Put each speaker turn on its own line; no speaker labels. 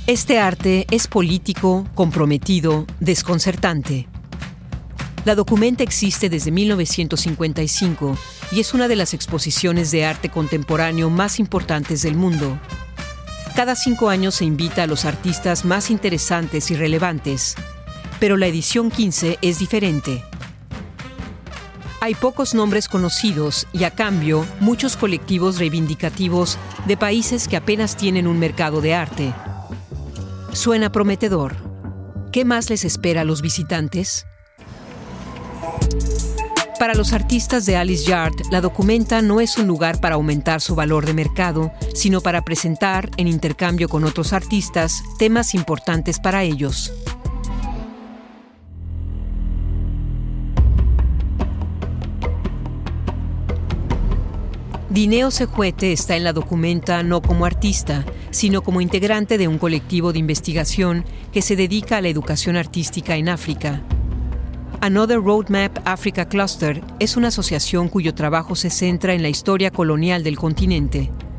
Este arte es político, comprometido, desconcertante. La Documenta existe desde 1955 y es una de las exposiciones de arte contemporáneo más importantes del mundo. Cada 5 años se invita a los artistas más interesantes y relevantes, pero la edición 15 es diferente. Hay pocos nombres conocidos y, a cambio, muchos colectivos reivindicativos de países que apenas tienen un mercado de arte. Suena prometedor. ¿Qué más les espera a los visitantes? Para los artistas de Alice Yard, la Documenta no es un lugar para aumentar su valor de mercado, sino para presentar, en intercambio con otros artistas, temas importantes para ellos. Dineo Cejuete está en la Documenta no como artista, sino como integrante de un colectivo de investigación que se dedica a la educación artística en África. Another Roadmap Africa Cluster es una asociación cuyo trabajo se centra en la historia colonial del continente.